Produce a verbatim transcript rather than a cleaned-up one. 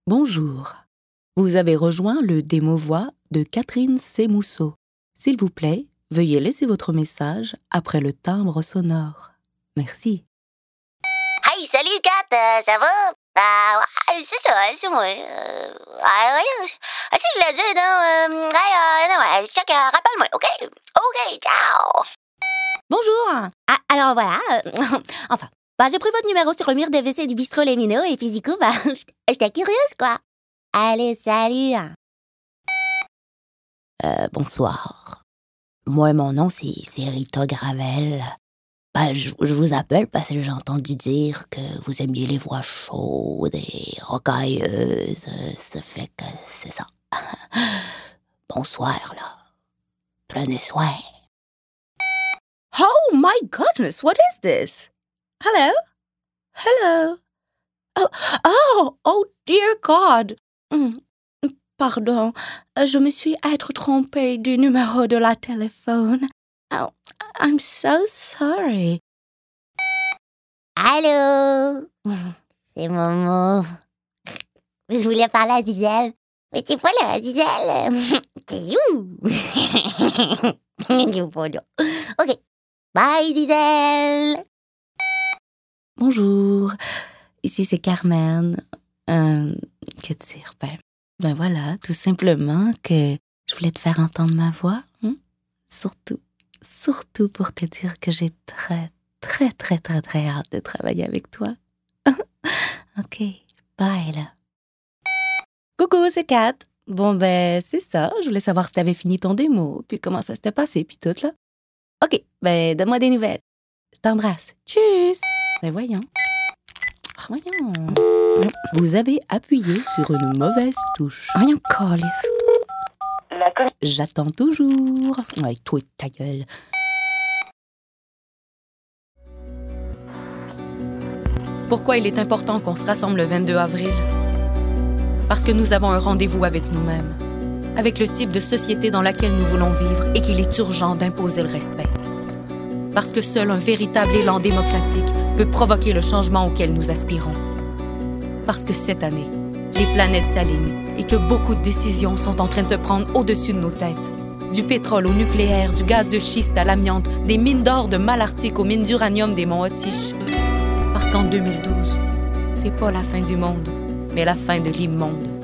Bonjour. Vous avez rejoint le démo-voix de Catherine Sémousseau. S'il vous plaît, veuillez laisser votre message après le timbre sonore. Merci. Hey, salut Kat, euh, ça va? Ah, ouais, c'est ça, c'est moi. Euh, ah, ouais, ah, si je l'ai dit, non, euh, hey, euh, non, ouais, check, euh, rappelle-moi, OK? OK, ciao! Bonjour. Ah, alors voilà, euh, enfin, bah, j'ai pris votre numéro sur le mur des W C du bistrot Les Minots et puis du coup, bah, j'étais curieuse, quoi. Allez, salut. Euh, bonsoir. Moi, mon nom, c'est, c'est Rita Gravel. Ben, je, je vous appelle parce que j'ai entendu dire que vous aimiez les voix chaudes et rocailleuses. Ça fait que c'est ça. Bonsoir, là. Prenez soin. Oh my goodness, what is this? Hello? Hello? Oh, oh, oh dear God. Mm, Pardon, je me suis être trompée du numéro de la téléphone. Oh, I'm so sorry. Allô? C'est Momo. Je voulais parler à Gisèle. Mais c'est pas là, Gisèle. C'est où? Ok. Bye, Gisèle. Bonjour. Ici, c'est Carmen. Euh, que dire? Ben, ben voilà, tout simplement que je voulais te faire entendre ma voix. Hein? Surtout, surtout pour te dire que j'ai très, très, très, très, très hâte de travailler avec toi. OK, bye, là. Coucou, c'est Kat. Bon, ben, c'est ça. Je voulais savoir si t'avais fini ton démo, puis comment ça s'était passé, puis tout, là. OK, ben, donne-moi des nouvelles. Je t'embrasse. Tchuss! Ben, voyons. Oh, voyons. Vous avez appuyé sur une mauvaise touche. Voyons, calice. La con... J'attends toujours. Ouais, toi, ta gueule. Pourquoi il est important qu'on se rassemble le vingt-deux avril? Parce que nous avons un rendez-vous avec nous-mêmes, avec le type de société dans laquelle nous voulons vivre et qu'il est urgent d'imposer le respect. Parce que seul un véritable élan démocratique peut provoquer le changement auquel nous aspirons. Parce que cette année, les planètes s'alignent et que beaucoup de décisions sont en train de se prendre au-dessus de nos têtes. Du pétrole au nucléaire, du gaz de schiste à l'amiante, des mines d'or de Malartic aux mines d'uranium des monts Autriche. Parce qu'en deux mille douze, c'est pas la fin du monde, mais la fin de l'immonde.